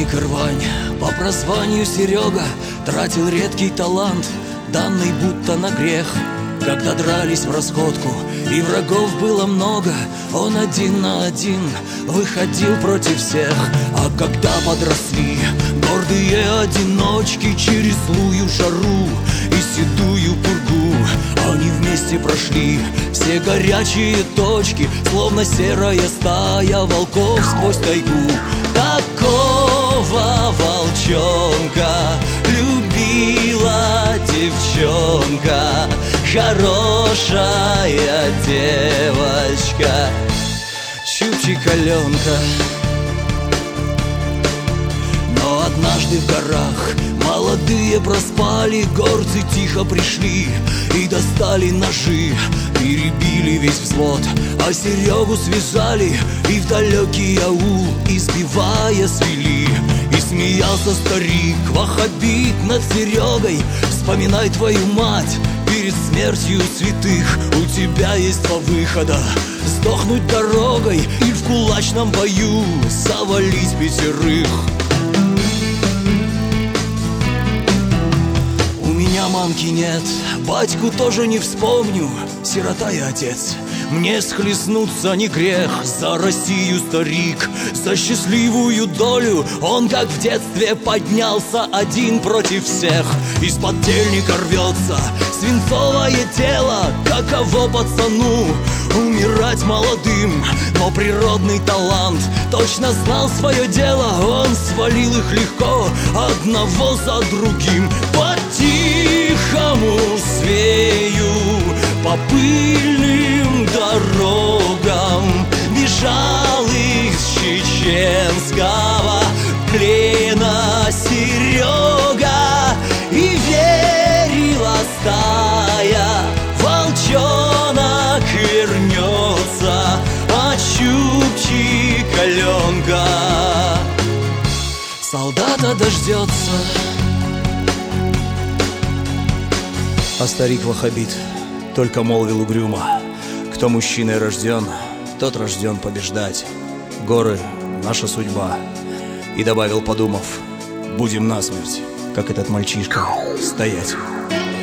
подельник рвань, по прозванию Серега, тратил редкий талант, данный будто на грех. Когда дрались в расходку и врагов было много, он один на один выходил против всех. А когда подросли гордые одиночки, через злую жару и седую пургу они вместе прошли все горячие точки, словно серая стая волков сквозь тайгу. Такого волчонка любила девчонка, хорошая девочка, Чупчик-Аленка. Но однажды в горах молодые проспали, горцы тихо пришли и достали ножи, перебили весь взвод, а Серегу связали и в далекий аул избивая свели. И смеялся старик ваххабит над Серегой: вспоминай твою мать перед смертью святых. У тебя есть два выхода: сдохнуть дорогой и в кулачном бою завалить пятерых. У меня мамки нет, батьку тоже не вспомню, сирота и отец. Мне схлестнуться не грех, за Россию старик, за счастливую долю он, как в детстве, поднялся один против всех. Из подельника рвется свинцовое тело, каково пацану умирать молодым. Но природный талант точно знал свое дело, он свалил их легко, одного за другим. По-тихому свею по пыльным дорогам бежал из чеченского плена Серега, и верила стая, волчонок вернется, а Чупчик-Аленка солдата дождется. А старик-ваххабит только молвил угрюмо: кто мужчиной рожден, тот рожден побеждать. Горы — наша судьба. И добавил, подумав: будем насмерть, как этот мальчишка, стоять.